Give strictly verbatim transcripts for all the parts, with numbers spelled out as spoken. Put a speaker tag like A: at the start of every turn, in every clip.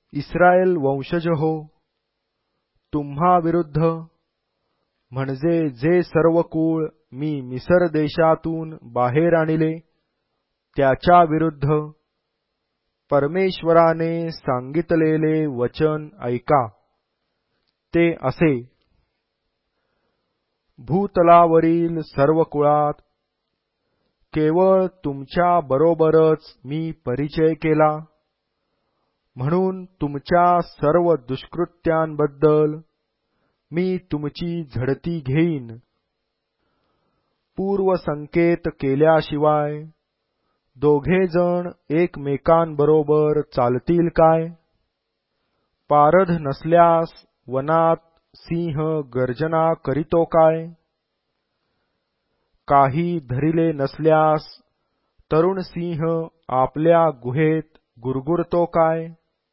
A: Israel वंशज हो, तुम्हा विरुद्ध म्हणजे जे सर्व कुळ मी मिसर देशातून बाहेर आणले त्याच्या विरुद्ध परमेश्वराने सांगितलेले वचन ऐका. ते असे, भूतलावरील सर्व कुळात केवळ तुमच्या बरोबरच मी परिचय केला, म्हणून तुमच्या सर्व दुष्कृत्यांबद्दल मी तुमची झडती घेईन. पूर्वसंकेत केल्याशिवाय दोघे जण एकमेकांबरोबर चालतील काय? पारध नसल्यास वनात सिंह गर्जना करीतो काय? काही धरिले नसल्यास तरुण सिंह आपल्या गुहेत गुरगुरतो काय?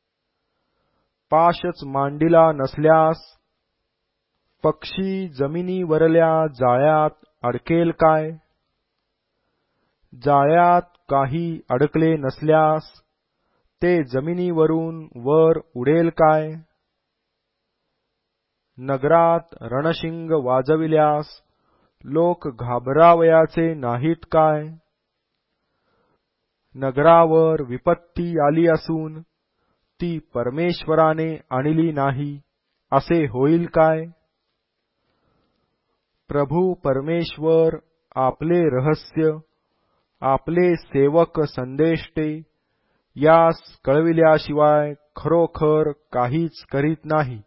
A: पाशच मांडीला नसल्यास पक्षी जमिनीवरल्या जाळ्यात अडकेल काय? जाळ्यात काही अडकले नसल्यास ते जमिनीवरून वर उडेल काय? नगरात रणशिंग वाजविल्यास लोक घाबरावयाचे नाहीत काय? नगरावर विपत्ती आली असून ती परमेश्वराने आणली नाही असे होईल काय? प्रभू परमेश्वर आपले रहस्य आपले सेवक संदेष्टे यास कळविल्याशिवाय खरोखर काहीच करीत नाही.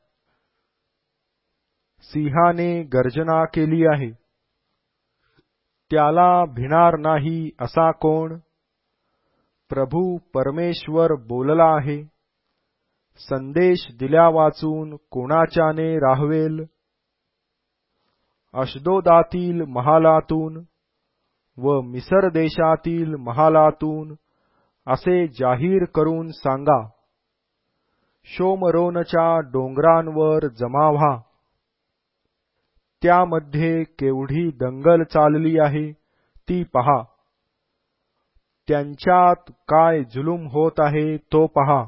A: सिंहाने गर्जना केली आहे, त्याला भिणार नाही असा कोण? प्रभू परमेश्वर बोलला आहे, संदेश दिल्या वाचून कोणाच्याने राहवेल? अशदोदातील महालातून व मिसर देशातील महालातून असे जाहीर करून सांगा, शोमरोनच्या डोंगरांवर जमा व्हा. त्यामध्ये केवढी दंगल चालली आहे ती पहा. त्यांच्यात काय जुलूम होत आहे तो पहा.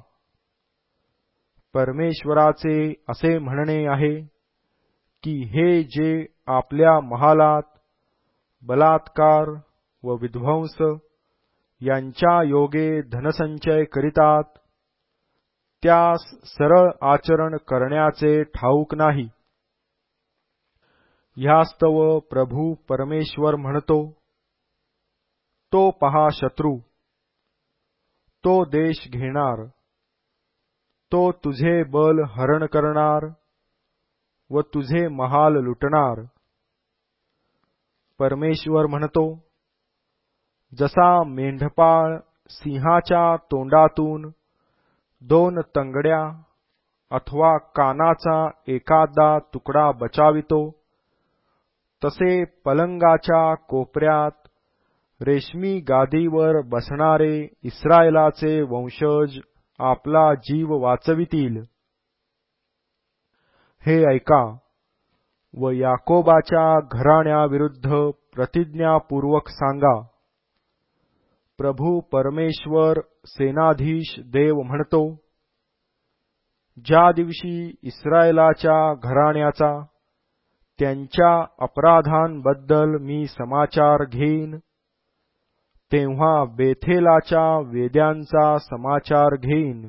A: परमेश्वराचे असे म्हणणे आहे की हे जे आपल्या महालात बलात्कार व विध्वंस यांच्या योगे धनसंचय करीतात, त्यास सरळ आचरण करण्याचे ठाऊक नाही. ह्यास्तव प्रभू परमेश्वर म्हणतो, तो पहा शत्रू, तो देश घेणार, तो तुझे बल हरण करणार व तुझे महाल लुटणार. परमेश्वर म्हणतो, जसा मेंढपाळ सिंहाच्या तोंडातून दोन तंगड्या अथवा कानाचा एखादा तुकडा बचावितो, तसे पलंगाच्या कोपऱ्यात रेशमी गादीवर बसणारे इस्रायलाचे वंशज आपला जीव वाचवितील. हे ऐका व याकोबाच्या घराण्याविरुद्ध प्रतिज्ञापूर्वक सांगा. प्रभू परमेश्वर सेनाधीश देव म्हणतो, ज्या दिवशी इस्रायलाच्या घराण्याचा त्यांच्या अपराधांबद्दल मी समाचार घेईन, तेव्हा बेथेलाच्या वेद्यांचा समाचार घेईन.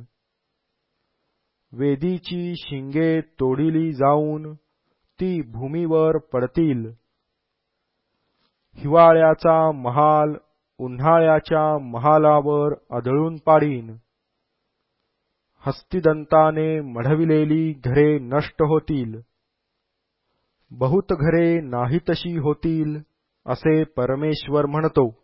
A: वेदीची शिंगे तोडिली जाऊन ती भूमीवर पडतील. हिवाळ्याचा महाल उन्हाळ्याच्या महालावर आदळून पाडीन. हस्तिदंताने मढविलेली घरे नष्ट होतील, बहुत घरे नाहीतशी होतील असे परमेश्वर म्हणतो.